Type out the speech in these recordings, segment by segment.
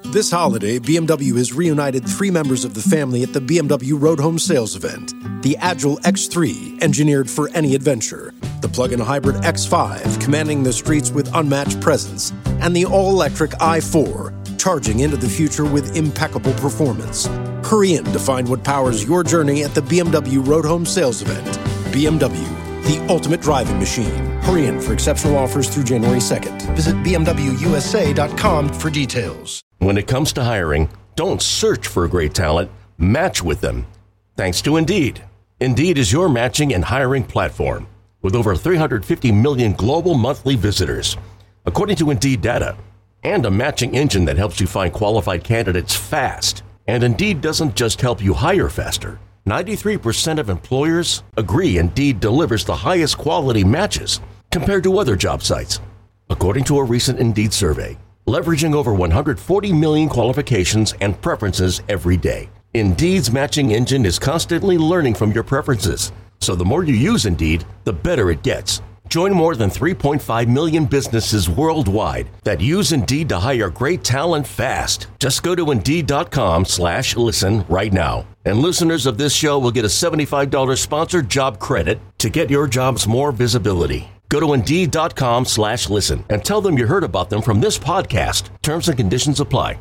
This holiday, BMW has reunited 3 members of the family at the BMW Road Home Sales event. The Agile X3, engineered for any adventure. The plug-in hybrid X5, commanding the streets with unmatched presence. And the all-electric i4, charging into the future with impeccable performance. Hurry in to find what powers your journey at the BMW Road Home Sales event. BMW, the ultimate driving machine. Hurry in for exceptional offers through January 2nd. Visit BMWUSA.com for details. When it comes to hiring, don't search for great talent, match with them. Thanks to Indeed. Indeed is your matching and hiring platform with over 350 million global monthly visitors, according to Indeed data, and a matching engine that helps you find qualified candidates fast. And Indeed doesn't just help you hire faster. 93% of employers agree Indeed delivers the highest quality matches compared to other job sites, according to a recent Indeed survey. Leveraging over 140 million qualifications and preferences every day. Indeed's matching engine is constantly learning from your preferences, so the more you use Indeed, the better it gets. Join more than 3.5 million businesses worldwide that use Indeed to hire great talent fast. Just go to Indeed.com/listen right now. And listeners of this show will get a $75 sponsored job credit to get your jobs more visibility. Go to Indeed.com/listen and tell them you heard about them from this podcast. Terms and conditions apply.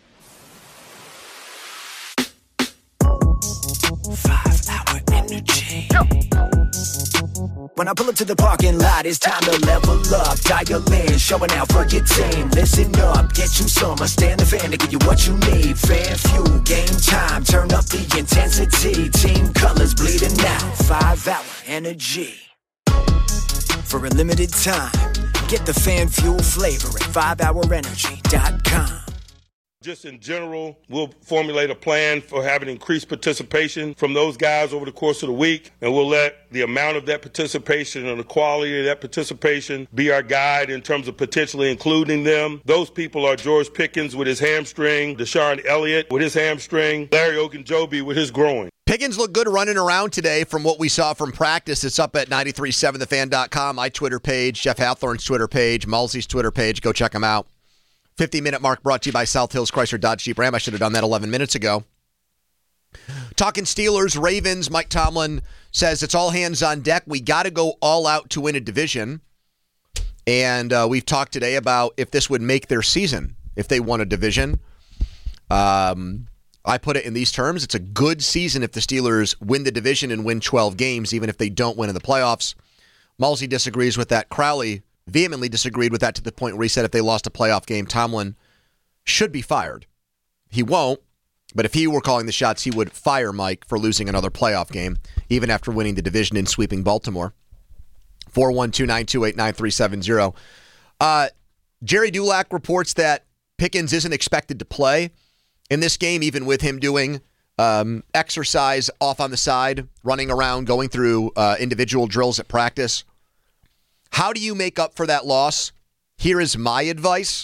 5-hour energy. When I pull up to the parking lot, it's time to level up. Dial in, showing out for your team. Listen up, get you some. I stand the fan to give you what you need. Fan fuel, game time. Turn up the intensity. Team colors bleeding out. 5-hour energy. For a limited time, get the fan fuel flavor at 5hourenergy.com. Just in general, we'll formulate a plan for having increased participation from those guys over the course of the week, and we'll let the amount of that participation and the quality of that participation be our guide in terms of potentially including them. Those people are George Pickens with his hamstring, Deshaun Elliott with his hamstring, Larry Ogunjobi with his groin. Pickens looked good running around today from what we saw from practice. It's up at 937thefan.com, my Twitter page, Jeff Hathorn's Twitter page, Mulsey's Twitter page. Go check them out. 50-minute mark brought to you by South Hills Chrysler Dodge Jeep Ram. I should have done that 11 minutes ago. Talking Steelers, Ravens, Mike Tomlin says it's all hands on deck. We got to go all out to win a division. And we've talked today about if this would make their season, if they won a division. I put it in these terms. It's a good season if the Steelers win the division and win 12 games, even if they don't win in the playoffs. Mulsey disagrees with that. Crowley vehemently disagreed with that to the point where he said if they lost a playoff game, Tomlin should be fired. He won't, but if he were calling the shots, he would fire Mike for losing another playoff game, even after winning the division and sweeping Baltimore. 412-928-9370. Jerry Dulac reports that Pickens isn't expected to play in this game, even with him doing exercise off on the side, running around, going through individual drills at practice. How do you make up for that loss? Here is my advice.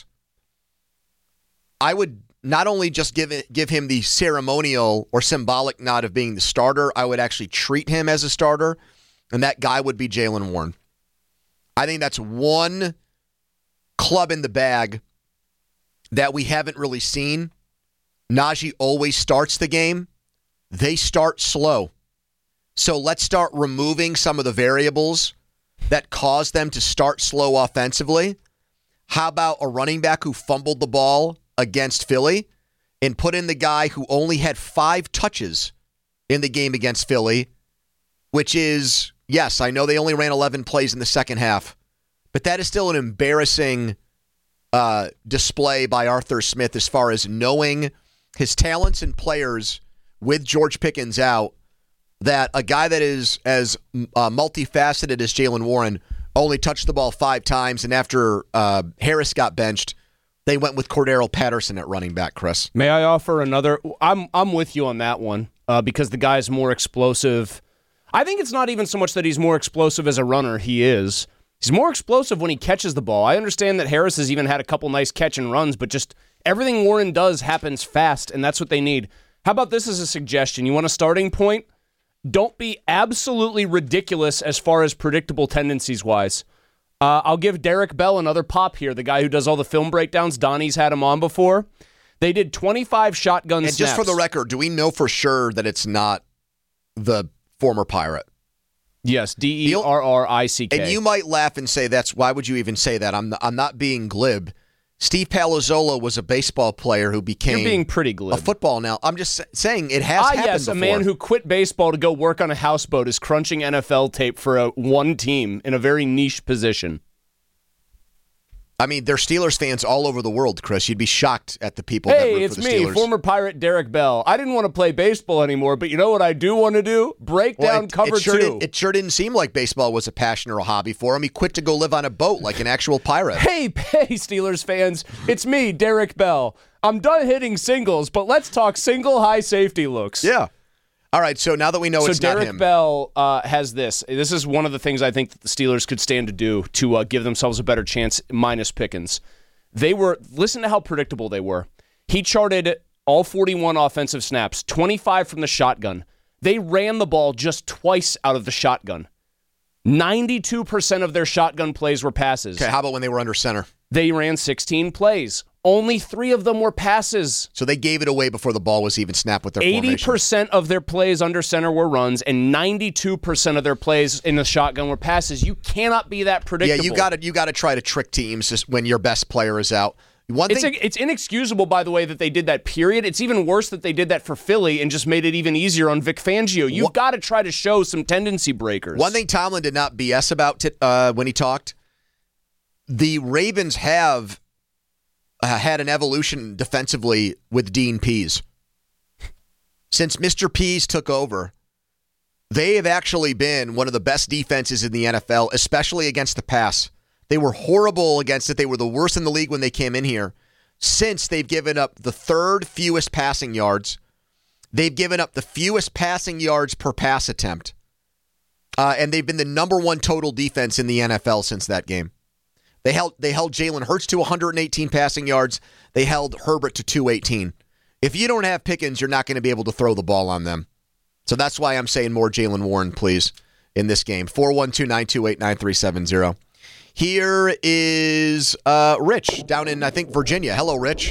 I would not only just give him the ceremonial or symbolic nod of being the starter, I would actually treat him as a starter, and that guy would be Jaylen Warren. I think that's one club in the bag that we haven't really seen. Najee always starts the game. They start slow. So let's start removing some of the variables that caused them to start slow offensively. How about a running back who fumbled the ball against Philly and put in the guy who only had 5 touches in the game against Philly, which is, yes, I know they only ran 11 plays in the second half, but that is still an embarrassing display by Arthur Smith as far as knowing his talents and players with George Pickens out, that a guy that is as multifaceted as Jaylen Warren only touched the ball 5 times, and after Harris got benched, they went with Cordero Patterson at running back, Chris. May I offer another? I'm with you on that one because the guy's more explosive. I think it's not even so much that he's more explosive as a runner. He's more explosive when he catches the ball. I understand that Harris has even had a couple nice catch and runs, but just everything Warren does happens fast, and that's what they need. How about this as a suggestion? You want a starting point? Don't be absolutely ridiculous as far as predictable tendencies-wise. I'll give Derek Bell another pop here, the guy who does all the film breakdowns. Donnie's had him on before. They did 25 shotgun snaps. And just for the record, do we know for sure that it's not the former Pirate? Yes, Derrick. And you might laugh and say, why would you even say that? I'm not being glib. Steve Palazzolo was a baseball player who became You're being pretty glib. a football now. I'm just saying it has happened yes, before. a man who quit baseball to go work on a houseboat is crunching NFL tape for one team in a very niche position. I mean, they're Steelers fans all over the world, Chris. You'd be shocked at the people that root for the Steelers. Hey, it's me, former Pirate Derek Bell. I didn't want to play baseball anymore, but you know what I do want to do? Break down cover two. It sure didn't seem like baseball was a passion or a hobby for him. He quit to go live on a boat like an actual pirate. Hey, Steelers fans. It's me, Derek Bell. I'm done hitting singles, but let's talk single high safety looks. Yeah. All right, so now that we know it's not him. So Derek Bell has this. This is one of the things I think that the Steelers could stand to do to give themselves a better chance, minus Pickens. Listen to how predictable they were. He charted all 41 offensive snaps, 25 from the shotgun. They ran the ball just twice out of the shotgun. 92% of their shotgun plays were passes. Okay, how about when they were under center? They ran 16 plays. Only 3 of them were passes. So they gave it away before the ball was even snapped with their 80% of their plays under center were runs, and 92% of their plays in the shotgun were passes. You cannot be that predictable. Yeah, you got to try to trick teams just when your best player is out. It's inexcusable, by the way, that they did that, period. It's even worse that they did that for Philly and just made it even easier on Vic Fangio. You've got to try to show some tendency breakers. One thing Tomlin did not BS about when he talked, the Ravens have had an evolution defensively with Dean Pease. Since Mr. Pease took over, they have actually been one of the best defenses in the NFL, especially against the pass. They were horrible against it. They were the worst in the league when they came in here. Since they've given up the third fewest passing yards, they've given up the fewest passing yards per pass attempt. And they've been the number one total defense in the NFL since that game. They held Jalen Hurts to 118 passing yards. They held Herbert to 218. If you don't have Pickens, you're not going to be able to throw the ball on them. So that's why I'm saying more Jaylen Warren, please, in this game. 412-928-9370. Here is Rich down in, I think, Virginia. Hello, Rich.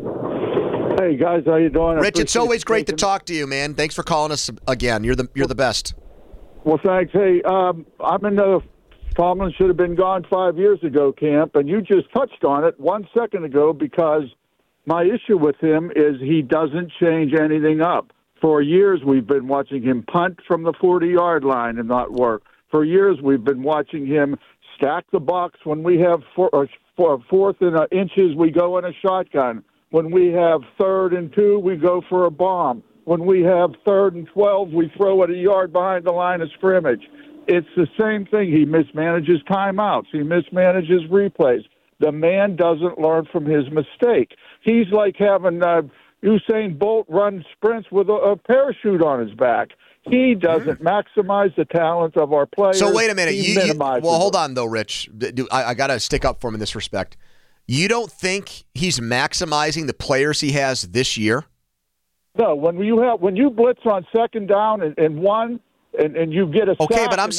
Hey, guys. How you doing? Rich, it's always great to talk to you, man. Thanks for calling us again. You're the best. Well, thanks. Hey, I'm in the Tomlin should have been gone 5 years ago camp, and you just touched on it 1 second ago, because my issue with him is he doesn't change anything up. For years, we've been watching him punt from the 40-yard line and not work. For years, we've been watching him stack the box. When we have fourth and inches, we go in a shotgun. When we have 3rd and 2, we go for a bomb. When we have 3rd and 12, we throw it a yard behind the line of scrimmage. It's the same thing. He mismanages timeouts. He mismanages replays. The man doesn't learn from his mistake. He's like having Usain Bolt run sprints with a parachute on his back. He doesn't maximize the talent of our players. So wait a minute. Hold them. on, though, Rich. I got to stick up for him in this respect. You don't think he's maximizing the players he has this year? No. When you blitz on 2nd down and 1. And you get a sack. Okay, but I'm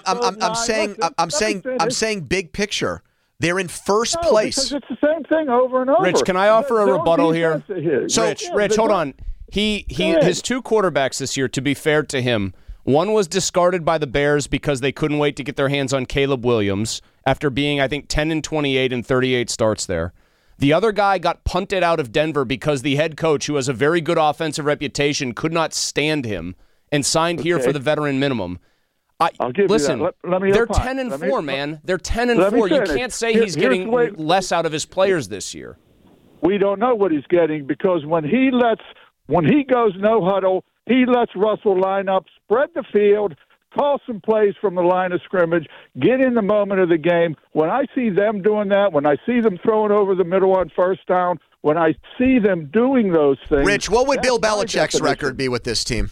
saying big picture. They're in first place. Because it's the same thing over and over. Rich, can I offer a rebuttal here? So, Rich, hold on. His 2 quarterbacks this year, to be fair to him, one was discarded by the Bears because they couldn't wait to get their hands on Caleb Williams after being, I think, 10-28 and 38 starts there. The other guy got punted out of Denver because the head coach, who has a very good offensive reputation, could not stand him and signed here for the veteran minimum. I'll give you that. Let me they're 10-4, man. They're 10-4. You can't say he's getting less out of his players this year. We don't know what he's getting, because when he goes no huddle, he lets Russell line up, spread the field, call some plays from the line of scrimmage, get in the moment of the game. When I see them doing that, when I see them throwing over the middle on 1st down, when I see them doing those things. Rich, what would Bill Belichick's record be with this team?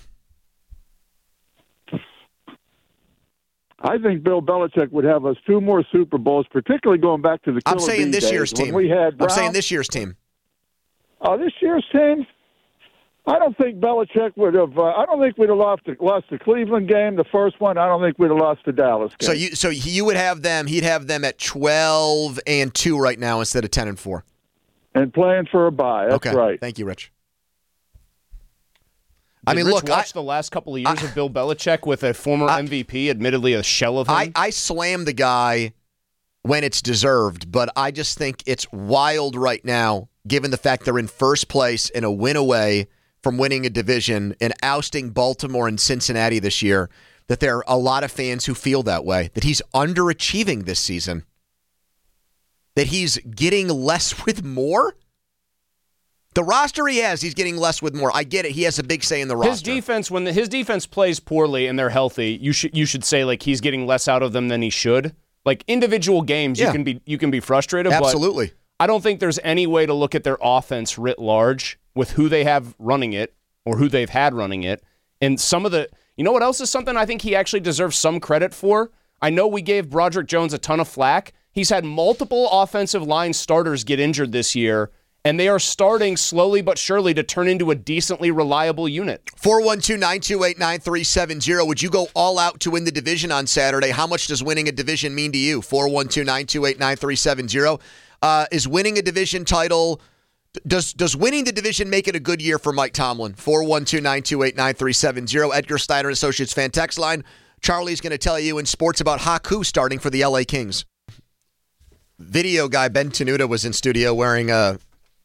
I think Bill Belichick would have us 2 more Super Bowls, particularly going back to the Killer I'm saying this year's team. I'm saying this year's team. This year's team? I don't think Belichick would have. I don't think we'd have lost the Cleveland game, the first one. I don't think we'd have lost the Dallas game. So you would have them. He'd have them at 12-2 right now instead of 10-4. and playing for a bye. That's Okay. right. Thank you, Rich. Did Rich watch the last couple of years of Bill Belichick with a former MVP, admittedly a shell of him? I slam the guy when it's deserved, but I just think it's wild right now, given the fact they're in first place and a win away from winning a division and ousting Baltimore and Cincinnati this year, that there are a lot of fans who feel that way, that he's underachieving this season, that he's getting less with more. The roster he has, he's getting less with more. I get it. He has a big say in the roster. His defense, when his defense plays poorly and they're healthy, you should say like he's getting less out of them than he should. Like individual games, you can be frustrated. Absolutely. But I don't think there's any way to look at their offense writ large with who they have running it or who they've had running it. And some of the, you know what else is something I think he actually deserves some credit for? I know we gave Broderick Jones a ton of flack. He's had multiple offensive line starters get injured this year, and they are starting slowly but surely to turn into a decently reliable unit. 412-928-9370. Would you go all out to win the division on Saturday? How much does winning a division mean to you? 412-928-9370. Is winning a division title, does winning the division make it a good year for Mike Tomlin? 412-928-9370. Edgar Steiner Associates fan text line. Charlie's going to tell you in sports about Haku starting for the LA Kings. Video guy Ben Tenuta was in studio wearing a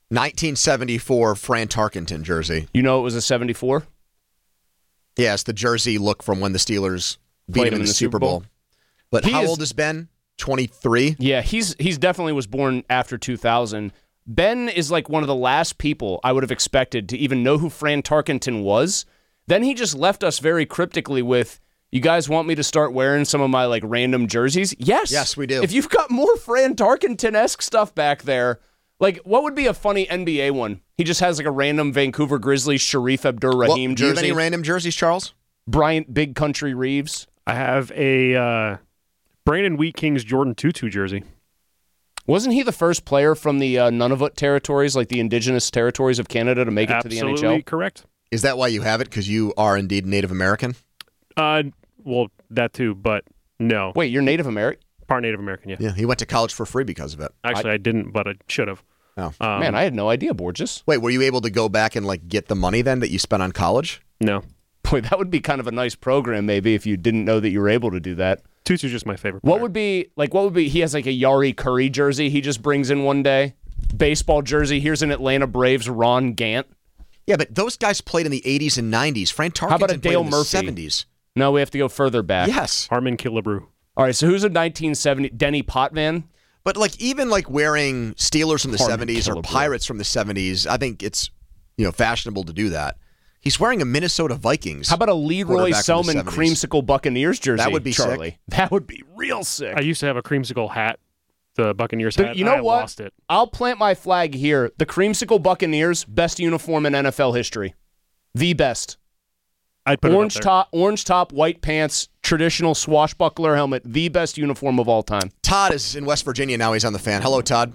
1974 Fran Tarkenton jersey. You know it was a 74? Yeah, it's the jersey look from when the Steelers beat him in the Super Bowl. But how old is Ben? 23? Yeah, he's definitely was born after 2000. Ben is like one of the last people I would have expected to even know who Fran Tarkenton was. Then he just left us very cryptically with, you guys want me to start wearing some of my like random jerseys? Yes. Yes, we do. If you've got more Fran Tarkenton-esque stuff back there, like, what would be a funny NBA one? He just has like a random Vancouver Grizzlies Sharif Abdur-Rahim jersey. Do you have any random jerseys, Charles? Bryant Big Country Reeves. I have a Brandon Wheat Kings Jordan Tutu jersey. Wasn't he the first player from the Nunavut territories, like the indigenous territories of Canada, to make it to the NHL? Absolutely correct. Is that why you have it? Because you are indeed Native American? Well, that too, but no. Wait, you're Native American? Part Native American, yeah. Yeah, he went to college for free because of it. Actually, I didn't, but I should have. Oh. Man, I had no idea, Borges. Wait, were you able to go back and like get the money then that you spent on college? No. Boy, that would be kind of a nice program maybe if you didn't know that you were able to do that. Tutu's just my favorite player. What would be, he has like a Yari Curry jersey he just brings in one day. Baseball jersey, here's an Atlanta Braves Ron Gant. Yeah, but those guys played in the 80s and 90s. Fran Tarkenton How about a Dale played in Murphy? the 70s. No, we have to go further back. Yes. Harmon Killebrew. All right, so who's a 1970? Denny Potvin? But like even like wearing Steelers from the Harmon 70s or Killebrew. Pirates from the 70s, I think it's fashionable to do that. He's wearing a Minnesota Vikings. How about a Leroy quarterback from the Selman 70s. creamsicle Buccaneers jersey? That would be Charlie. sick. That would be real sick. I used to have a creamsicle hat, the Buccaneers But hat. you know I what? lost it. I'll plant my flag here. The creamsicle Buccaneers, best uniform in NFL history. The best. I'd put Orange it up orange top, white pants, traditional swashbuckler helmet. The best uniform of all time. Todd is in West Virginia now. He's on the fan. Hello, Todd.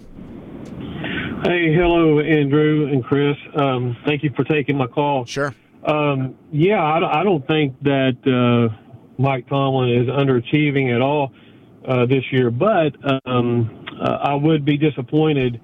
Hey, hello, Andrew and Chris. Thank you for taking my call. Sure. I don't think that Mike Tomlin is underachieving at all this year, but I would be disappointed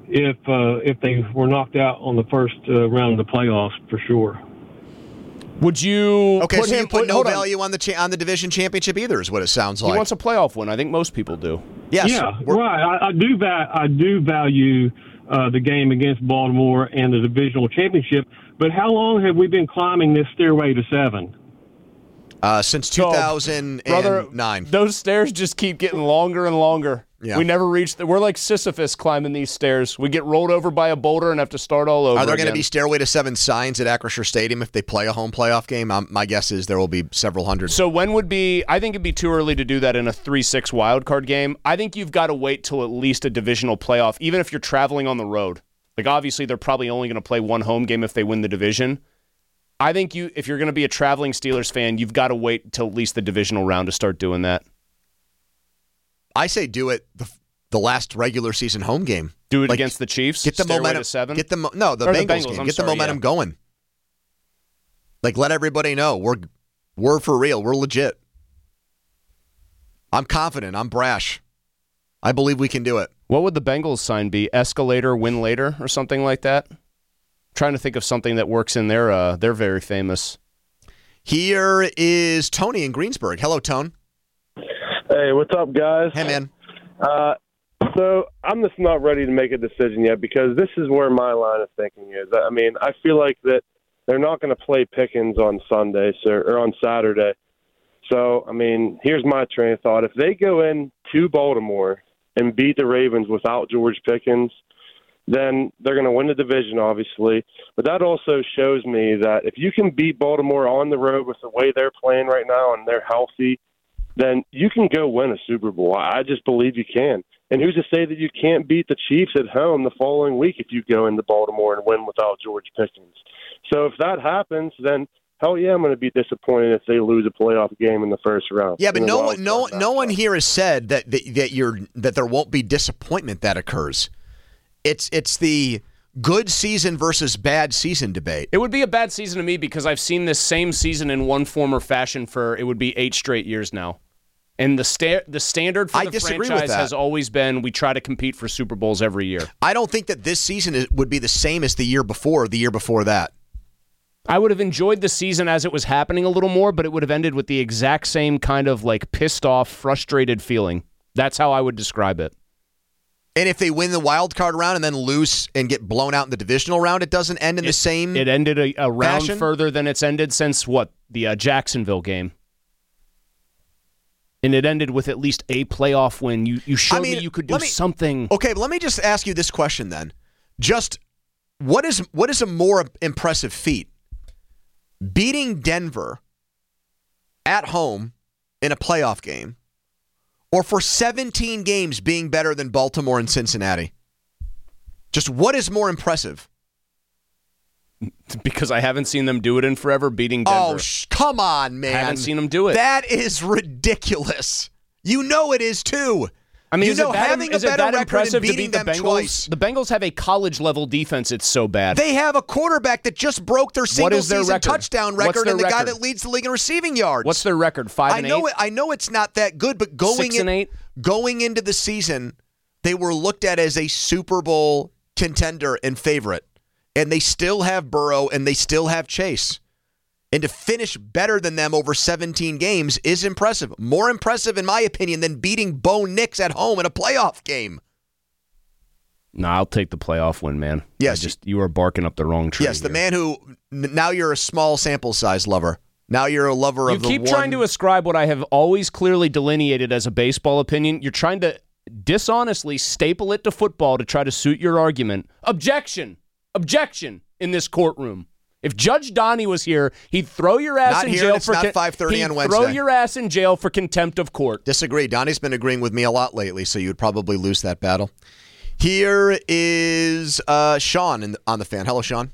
if they were knocked out on the first round of the playoffs for sure. Would you Okay, put so him you put no hold on. value on the division championship either, is what it sounds He like. wants a playoff win. I think most people do. Yes. Yeah, right. I do value the game against Baltimore and the divisional championship. But how long have we been climbing this stairway to 7? Since 2009. Brother, those stairs just keep getting longer and longer. Yeah. We never reach we're like Sisyphus climbing these stairs. We get rolled over by a boulder and have to start all over. Are there going to again. be Stairway to 7 signs at Acrisure Stadium if they play a home playoff game? My guess is there will be several hundred. So when would be? I think it'd be too early to do that in a 3-6 wild card game. I think you've got to wait till at least a divisional playoff, even if you're traveling on the road. Like obviously they're probably only going to play one home game if they win the division. I think if you're going to be a traveling Steelers fan, you've got to wait till at least the divisional round to start doing that. I say do it the last regular season home game. Do it against the Chiefs. Get the Stairway momentum. to 7? Get the Bengals game. I'm Get the sorry, momentum yeah. going. Like let everybody know we're for real. We're legit. I'm confident. I'm brash. I believe we can do it. What would the Bengals sign be? Escalator, win later, or something like that? I'm trying to think of something that works in their. They're very famous. Here is Tony in Greensburg. Hello, Tone. Hey, what's up, guys? Hey, man. So I'm just not ready to make a decision yet because this is where my line of thinking is. I mean, I feel like that they're not going to play Pickens on Sunday or on Saturday. So, I mean, here's my train of thought. If they go in to Baltimore and beat the Ravens without George Pickens, then they're going to win the division, obviously. But that also shows me that if you can beat Baltimore on the road with the way they're playing right now and they're healthy, then you can go win a Super Bowl. I just believe you can. And who's to say that you can't beat the Chiefs at home the following week if you go into Baltimore and win without George Pickens? So if that happens, then hell yeah, I'm going to be disappointed if they lose a playoff game in the first round. Yeah, but no one here has said that there won't be disappointment that occurs. It's the good season versus bad season debate. It would be a bad season to me because I've seen this same season in one form or fashion for it would be 8 straight years now. And the standard for the franchise has always been we try to compete for Super Bowls every year. I don't think that this season would be the same as the year before that. I would have enjoyed the season as it was happening a little more, but it would have ended with the exact same kind of like pissed off, frustrated feeling. That's how I would describe it. And if they win the wild card round and then lose and get blown out in the divisional round, it doesn't end in the same It ended a round fashion? further than it's ended since, the Jacksonville game. And it ended with at least a playoff win. You showed me you could do something. Okay, but let me just ask you this question then. Just what is a more impressive feat? Beating Denver at home in a playoff game, or for 17 games being better than Baltimore and Cincinnati? Just what is more impressive? Because I haven't seen them do it in forever, beating Denver. Oh, come on, man. I haven't seen them do it. That is ridiculous. You know it is, too. I mean, you is know, it that, having is a it better that record impressive and to beating beat the them Bengals? twice. The Bengals have a college-level defense. It's so bad. They have a quarterback that just broke their single-season touchdown record and the guy that leads the league in receiving yards. What's their record, 5-8? I know it's not that good, but going into the season, they were looked at as a Super Bowl contender and favorite. And they still have Burrow and they still have Chase. And to finish better than them over 17 games is impressive. More impressive, in my opinion, than beating Bo Nix at home in a playoff game. No, I'll take the playoff win, man. Yes. You are barking up the wrong tree. Yes, the man who, now you're a small sample size lover. Now you're a lover of the one. You keep trying to ascribe what I have always clearly delineated as a baseball opinion. You're trying to dishonestly staple it to football to try to suit your argument. Objection in this courtroom. If Judge Donnie was here, he'd throw your ass in jail for not 5:30 on Wednesday. Throw your ass in jail for contempt of court. Disagree. Donnie's been agreeing with me a lot lately, so you'd probably lose that battle. Here is Sean on the fan. Hello, Sean.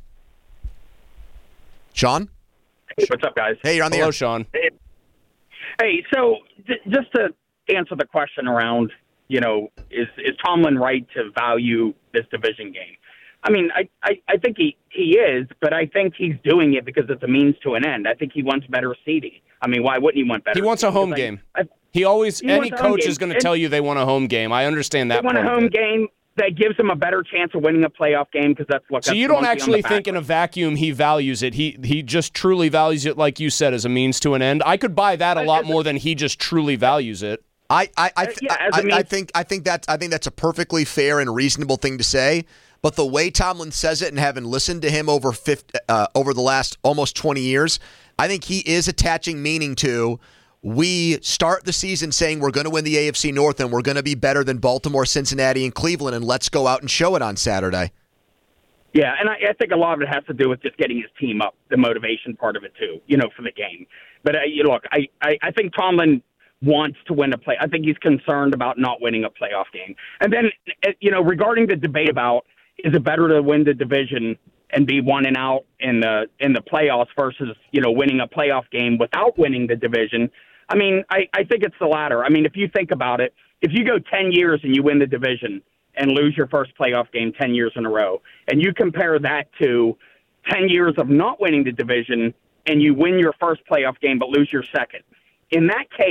Sean? Hey, what's up, guys? Hey, you're on the air. Hello, Sean. Hey, so just to answer the question around, is Tomlin right to value this division game? I mean, I think he is, but I think he's doing it because it's a means to an end. I think he wants better seeding. I mean, why wouldn't he want better? He wants a home game. Any coach is going to tell you they want a home game. I understand that. They want a home game that gives him a better chance of winning a playoff game because that's what. So you don't actually think in a vacuum he values it. He just truly values it, like you said, as a means to an end. I could buy that a lot more than he just truly values it. I think that's a perfectly fair and reasonable thing to say. But the way Tomlin says it, and having listened to him over the last almost 20 years, I think he is attaching meaning to, we start the season saying we're going to win the AFC North and we're going to be better than Baltimore, Cincinnati, and Cleveland, and let's go out and show it on Saturday. Yeah, and I think a lot of it has to do with just getting his team up, the motivation part of it too, for the game. But look, I think Tomlin wants to win a play. I think he's concerned about not winning a playoff game. And then, regarding the debate about, is it better to win the division and be 1-out in the playoffs versus, winning a playoff game without winning the division? I mean, I think it's the latter. I mean, if you think about it, if you go 10 years and you win the division and lose your first playoff game 10 years in a row, and you compare that to 10 years of not winning the division and you win your first playoff game but lose your second, in that case,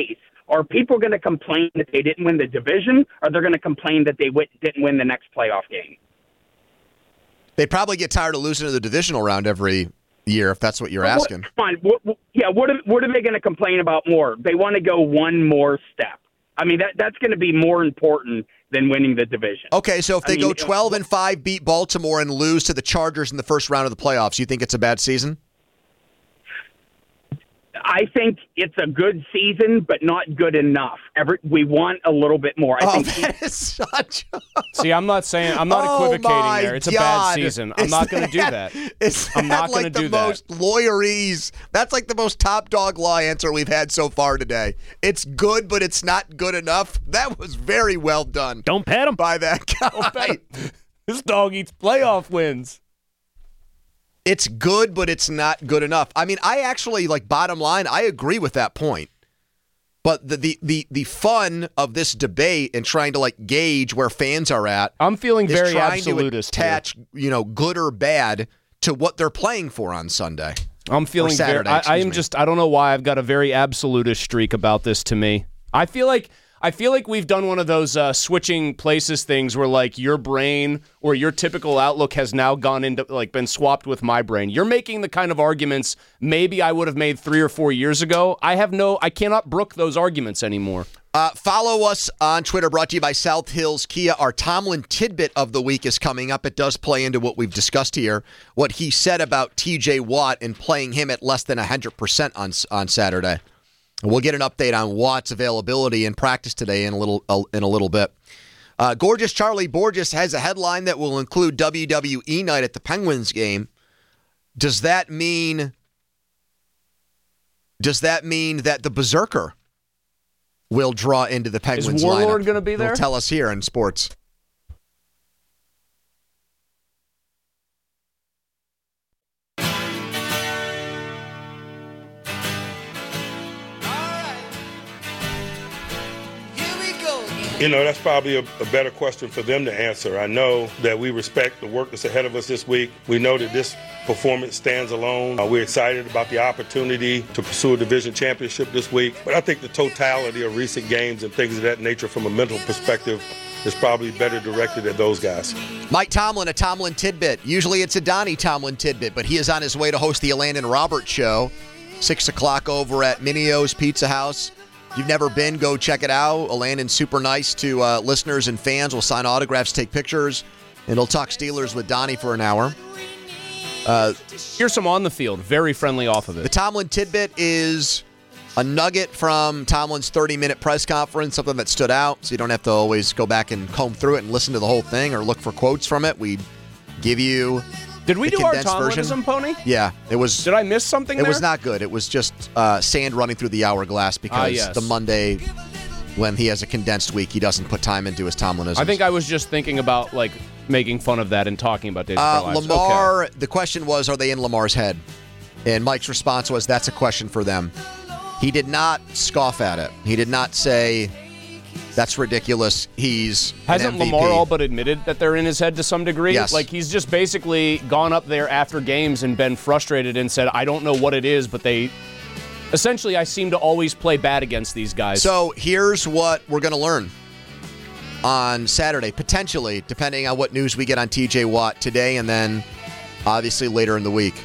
Are people going to complain that they didn't win the division, or they're going to complain that they didn't win the next playoff game? They probably get tired of losing to the divisional round every year, if that's what you're asking. Fine. What are they going to complain about more? They want to go one more step. I mean, that's going to be more important than winning the division. Okay, so if they go 12-5, beat Baltimore, and lose to the Chargers in the first round of the playoffs, you think it's a bad season? I think it's a good season, but not good enough. We want a little bit more. I think that is such. See, I'm not equivocating there. It's a bad season. I'm not going to do that. I'm not going to do that. Most lawyerese. That's like the most top dog law answer we've had so far today. It's good, but it's not good enough. That was very well done. Don't pat him by that guy. This dog eats playoff wins. It's good, but it's not good enough. I mean, I actually, bottom line, I agree with that point. But the fun of this debate and trying to, gauge where fans are at, I'm feeling very trying absolutist to attach, good or bad to what they're playing for on Sunday. I'm feeling Saturday, I don't know why I've got a very absolutist streak about this to me. I feel like we've done one of those switching places things where your brain or your typical outlook has now gone into been swapped with my brain. You're making the kind of arguments maybe I would have made 3 or 4 years ago. I cannot brook those arguments anymore. Follow us on Twitter, brought to you by South Hills Kia. Our Tomlin tidbit of the week is coming up. It does play into what we've discussed here, what he said about TJ Watt and playing him at less than 100% on Saturday. We'll get an update on Watt's availability in practice today in a little bit. Gorgeous Charlie Borges has a headline that will include WWE night at the Penguins game. Does that mean that the Berserker will draw into the Penguins lineup? Is Warlord going to be there? He'll tell us here in sports. That's probably a better question for them to answer. I know that we respect the work that's ahead of us this week. We know that this performance stands alone. We're excited about the opportunity to pursue a division championship this week. But I think the totality of recent games and things of that nature from a mental perspective is probably better directed at those guys. Mike Tomlin, a Tomlin tidbit. Usually it's a Donnie Tomlin tidbit, but he is on his way to host the Landon Roberts Show, 6 o'clock over at Minio's Pizza House. If you've never been, go check it out. Landon's super nice to listeners and fans. We'll sign autographs, take pictures, and he'll talk Steelers with Donnie for an hour. Here's some on the field. Very friendly off of it. The Tomlin tidbit is a nugget from Tomlin's 30-minute press conference, something that stood out, so you don't have to always go back and comb through it and listen to the whole thing or look for quotes from it. We give you Did we do our Tomlinism pony? Yeah. It was. Did I miss something there? It was not good. It was just sand running through the hourglass because the Monday when he has a condensed week, he doesn't put time into his Tomlinism. I think I was just thinking about making fun of that and talking about Days of Our Lives. Lamar, the question was, are they in Lamar's head? And Mike's response was, that's a question for them. He did not scoff at it. He did not say, that's ridiculous. Hasn't Lamar all but admitted that they're in his head to some degree? Yes. He's just basically gone up there after games and been frustrated and said, I don't know what it is, but essentially I seem to always play bad against these guys. So here's what we're going to learn on Saturday, potentially, depending on what news we get on TJ Watt today and then obviously later in the week.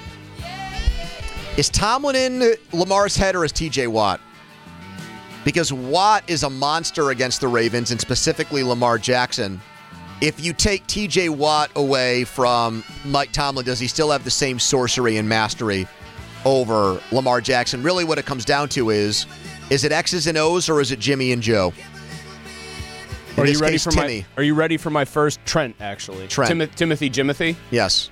Is Tomlin in Lamar's head or is TJ Watt? Because Watt is a monster against the Ravens, and specifically Lamar Jackson. If you take TJ Watt away from Mike Tomlin, does he still have the same sorcery and mastery over Lamar Jackson? Really what it comes down to is it X's and O's or is it Jimmy and Joe? Are you ready for my first Trent, actually? Trent. Timothy? Yes.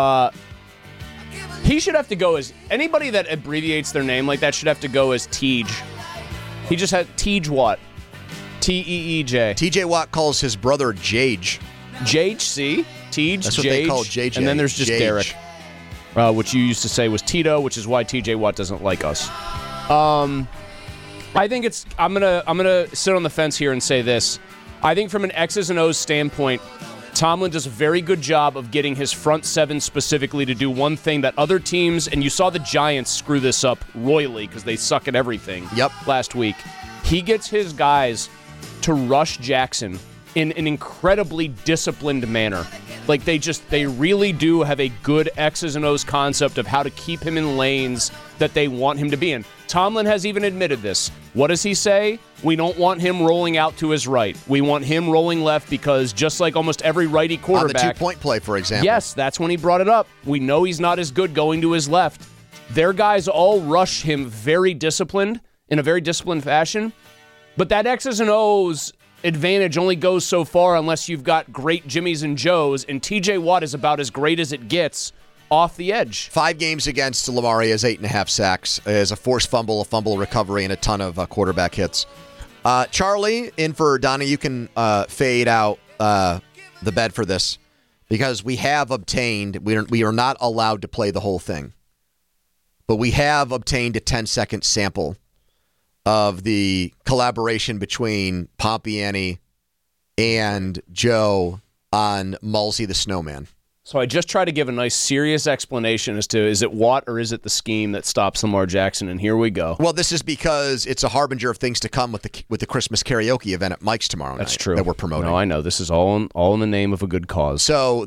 He should have to go as... Anybody that abbreviates their name like that should have to go as Tej. He just had Tej Watt. T-E-E-J. TJ Watt calls his brother Jage. Jage, see? Tej, That's what they call JJ. And then there's just Jage. Derek, which you used to say was Tito, which is why TJ Watt doesn't like us. I think I'm gonna sit on the fence here and say this. I think from an X's and O's standpoint, Tomlin does a very good job of getting his front seven specifically to do one thing that other teams, and you saw the Giants screw this up royally because they suck at everything last week. He gets his guys to rush Jackson in an incredibly disciplined manner. Like they really do have a good X's and O's concept of how to keep him in lanes that they want him to be in. Tomlin has even admitted this. What does he say? We don't want him rolling out to his right. We want him rolling left because just like almost every righty quarterback. On the 2-point play, for example. Yes, that's when he brought it up. We know he's not as good going to his left. Their guys all rush him very disciplined, in a very disciplined fashion. But that X's and O's advantage only goes so far unless you've got great Jimmies and Joes, and TJ Watt is about as great as it gets off the edge. 5 games against Lamar. He has 8.5 sacks. He has a forced fumble, a fumble recovery, and a ton of quarterback hits. Charlie, in for Donnie, you can fade out the bed for this because we have obtained, we are not allowed to play the whole thing, but we have obtained a 10-second sample of the collaboration between Pompiani and Joe on Mulsey the Snowman. So I just try to give a nice serious explanation as to is it Watt or is it the scheme that stops Lamar Jackson, and here we go. Well, this is because it's a harbinger of things to come with the Christmas karaoke event at Mike's tomorrow night. That's true. That we're promoting. No, I know. This is all in the name of a good cause. So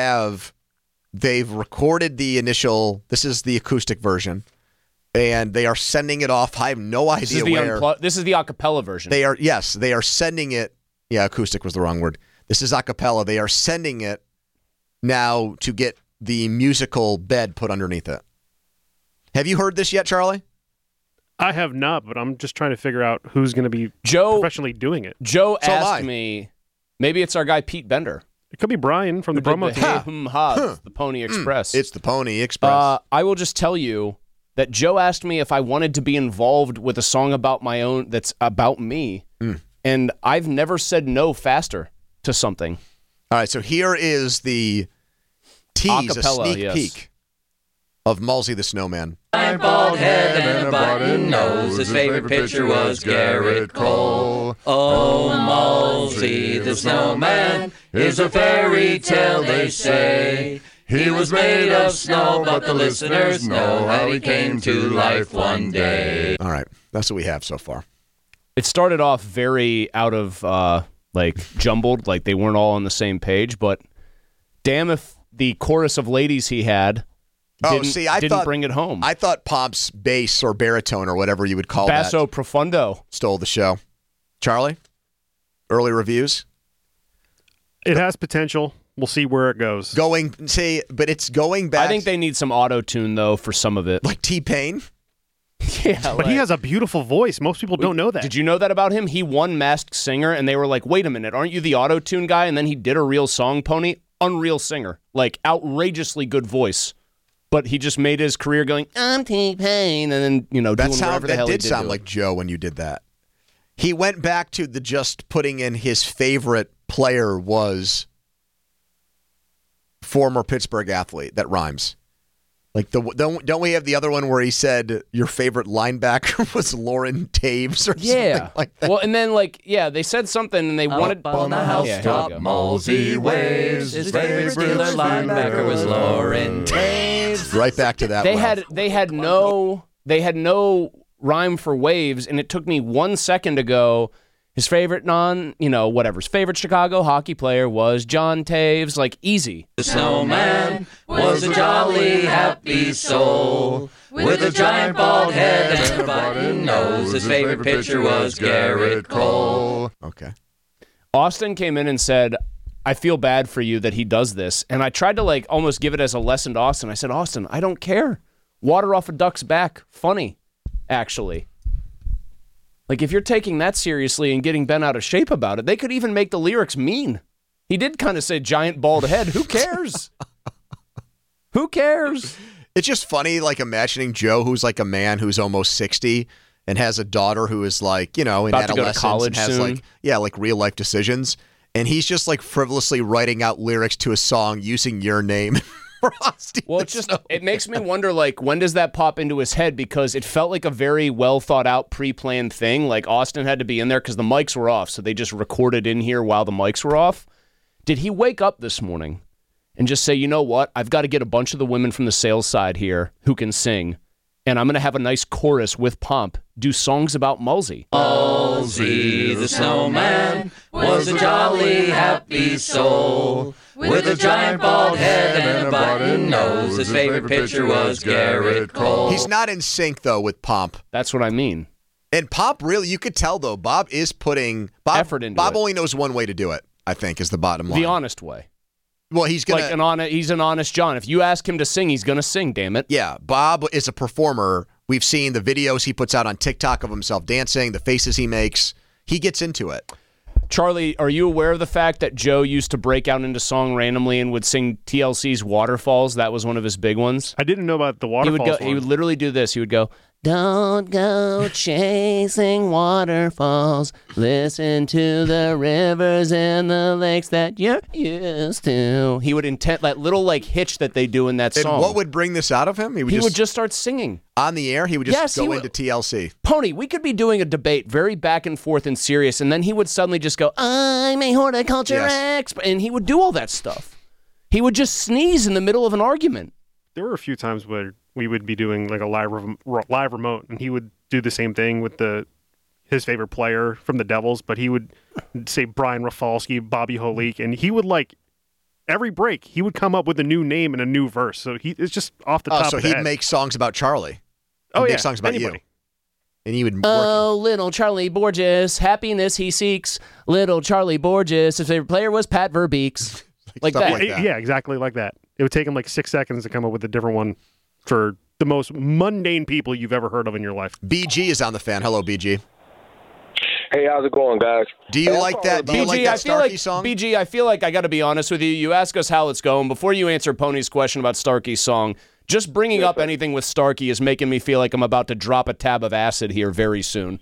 they've recorded the initial, this is the acoustic version, and they are sending it off. I have no idea where. This is the a cappella version. They are sending it. Yeah, acoustic was the wrong word. This is a cappella. They are sending it now to get the musical bed put underneath it. Have you heard this yet, Charlie? I have not, but I'm just trying to figure out who's going to be professionally doing it. Joe asked me, maybe it's our guy Pete Bender. It could be Brian from the promo team. The Pony Express. It's the Pony Express. I will just tell you that Joe asked me if I wanted to be involved with a song about my own that's about me, and I've never said no faster to something. All right, so here is the tease, a sneak peek of Mulsey the Snowman. A bald head and a button nose. His favorite pitcher was Garrett Cole. Oh, Mulsey the Snowman is a fairy tale, they say. He was made of snow, but the listeners know how he came to life one day. All right, that's what we have so far. It started off very out of, jumbled, like they weren't all on the same page, but damn if the chorus of ladies he had didn't bring it home. I thought Pomp's bass or baritone or whatever you would call Basso profundo stole the show. Charlie, early reviews? It has potential. We'll see where it goes. But it's going back. I think they need some auto-tune, though, for some of it. Like T-Pain? Yeah. But he has a beautiful voice. Most people don't know that. Did you know that about him? He won Masked Singer, and they were like, wait a minute, aren't you the auto-tune guy? And then he did a real song, Pony. Unreal singer. Like, outrageously good voice. But he just made his career going, I'm T-Pain, and then, doing whatever the hell he did. That did sound like Joe when you did that. He went back to the just putting in his favorite player was former Pittsburgh athlete. That rhymes. Like don't we have the other one where he said your favorite linebacker was Lauren Taves or something like that? Well, and then they said something and they wanted on the housetop, Mulsey waves. His favorite Steeler linebacker was Lauren Taves. Right back to that. They had no rhyme for waves, and it took me 1 second to go. His favorite his favorite Chicago hockey player was John Taves. Like, easy. The Snowman was a jolly, happy soul with a giant bald head and a button nose. His favorite pitcher was Garrett Cole. Okay. Austin came in and said, I feel bad for you that he does this. And I tried to almost give it as a lesson to Austin. I said, Austin, I don't care. Water off a duck's back. Funny, actually. Like, if you're taking that seriously and getting bent out of shape about it, they could even make the lyrics mean. He did kind of say giant bald head. Who cares? Who cares? It's just funny, imagining Joe, who's a man who's almost 60 and has a daughter who is in about adolescence to college and has soon. real life decisions. And he's just frivolously writing out lyrics to a song using your name. Well, it makes me wonder, when does that pop into his head? Because it felt like a very well thought out, pre-planned thing. Like, Austin had to be in there because the mics were off, so they just recorded in here while the mics were off. Did he wake up this morning and just say, you know what? I've got to get a bunch of the women from the sales side here who can sing, and I'm going to have a nice chorus with Pomp do songs about Mulsey. Oh. Malsey the snowman was a jolly, happy soul. With a giant bald head and a button nose, his favorite pitcher was Garrett Cole. He's not in sync, though, with Pomp. That's what I mean. And Pomp, really, you could tell, though, Bob is putting effort into it. Bob only knows one way to do it, I think, is the bottom line. The honest way. Well, he's he's an honest John. If you ask him to sing, he's going to sing, damn it. Yeah, Bob is a performer. We've seen the videos he puts out on TikTok of himself dancing, the faces he makes. He gets into it. Charlie, are you aware of the fact that Joe used to break out into song randomly and would sing TLC's Waterfalls? That was one of his big ones. I didn't know about the Waterfalls. He would literally do this. He would go, "Don't go chasing waterfalls. Listen to the rivers and the lakes that you're used to." He would intend that little hitch that they do in that song. And what would bring this out of him? He would just start singing. On the air? He would just go into TLC. Pony, we could be doing a debate very back and forth and serious, and then he would suddenly just go, "I'm a horticulture expert," and he would do all that stuff. He would just sneeze in the middle of an argument. There were a few times where we would be doing like a live remote, and he would do the same thing with his favorite player from the Devils, but he would say Brian Rafalski, Bobby Holik, and he would every break he would come up with a new name and a new verse. So it's just off the top of the head. So he'd make songs about Charlie. He'd make songs about you. And he would little Charlie Borges, happiness he seeks. Little Charlie Borges, his favorite player was Pat Verbeeks. like that. Yeah, exactly like that. It would take him 6 seconds to come up with a different one for the most mundane people you've ever heard of in your life. BG is on the fan. Hello, BG. Hey, how's it going, guys? Do you like that? Do you like that Starkey song? BG, I feel like I got to be honest with you. You ask us how it's going. Before you answer Pony's question about Starkey's song, just bringing up anything with Starkey is making me feel like I'm about to drop a tab of acid here very soon.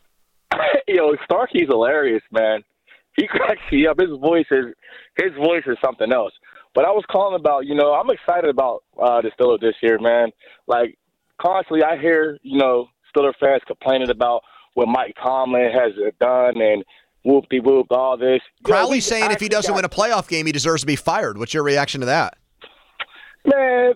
Starkey's hilarious, man. He cracks me up. His voice is something else. But I was calling about, I'm excited about the Steelers this year, man. Constantly I hear, Steelers fans complaining about what Mike Tomlin has done and whoop-de-whoop, all this. Crowley's saying if he doesn't win a playoff game, he deserves to be fired. What's your reaction to that? Man,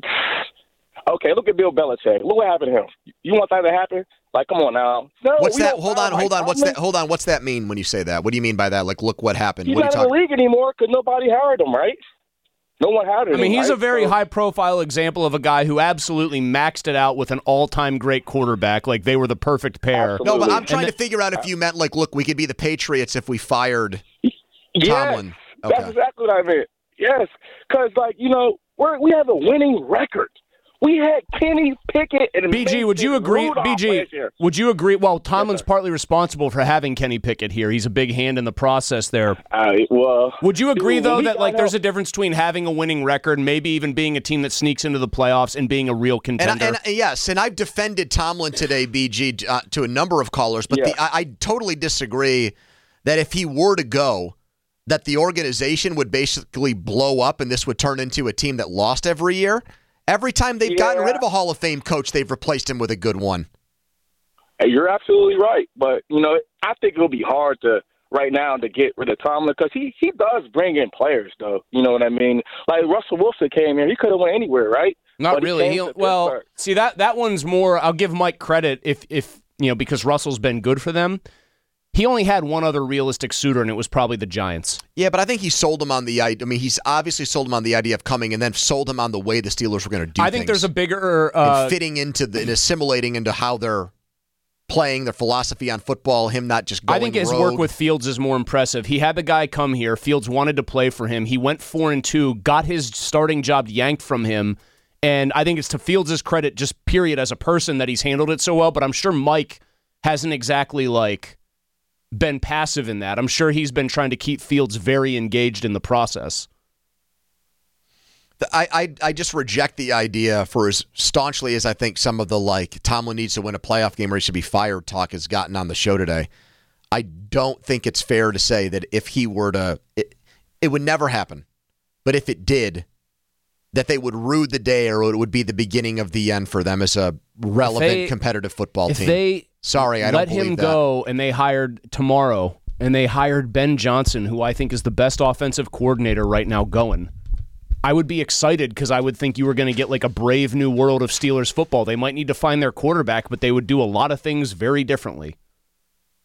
okay, look at Bill Belichick. Look what happened to him. You want that to happen? Come on now. No, what's that? Hold on. What's that mean when you say that? What do you mean by that? Look what happened. He's what not in the league anymore because nobody hired him, right? No one hired him. I mean, he's a very high-profile example of a guy who absolutely maxed it out with an all-time great quarterback. They were the perfect pair. Absolutely. No, but I'm trying to figure out if you meant, look, we could be the Patriots if we fired Tomlin. Okay. That's exactly what I meant. Yes, because, we have a winning record. We had Kenny Pickett and BG. Would you agree? BG, would you agree? Well, Tomlin's partly responsible for having Kenny Pickett here. He's a big hand in the process there. Would you agree though that there's a difference between having a winning record, maybe even being a team that sneaks into the playoffs, and being a real contender? And I've defended Tomlin today, BG, to a number of callers, but I totally disagree that if he were to go, that the organization would basically blow up, and this would turn into a team that lost every year. Every time they've gotten rid of a Hall of Fame coach, they've replaced him with a good one. Hey, you're absolutely right. But, I think it'll be hard right now to get rid of Tomlin because he does bring in players, though. You know what I mean? Russell Wilson came here. He could have went anywhere, right? Not really. See, that one's more – I'll give Mike credit if because Russell's been good for them. He only had one other realistic suitor, and it was probably the Giants. Yeah, but I think he sold him on the idea. I mean, he's obviously sold him on the idea of coming and then sold him on the way the Steelers were going to do things. I think there's a bigger... fitting into and assimilating into how they're playing, their philosophy on football, him not just going I think his rogue. work with Fields is more impressive. He had the guy come here. Fields wanted to play for him. He went 4-2, got his starting job yanked from him, and I think it's to Fields' credit, just period, as a person, that he's handled it so well, but I'm sure Mike hasn't exactly, been passive in that. I'm sure he's been trying to keep Fields very engaged in the process. I just reject the idea for as staunchly as I think some of the Tomlin needs to win a playoff game or he should be fired talk has gotten on the show today. I don't think it's fair to say that if he were to, it would never happen. But if it did, that they would rue the day or it would be the beginning of the end for them as a relevant competitive football team. Sorry, I don't believe that. Let him go, and they hired tomorrow, and they hired Ben Johnson, who I think is the best offensive coordinator right now going. I would be excited because I would think you were going to get a brave new world of Steelers football. They might need to find their quarterback, but they would do a lot of things very differently.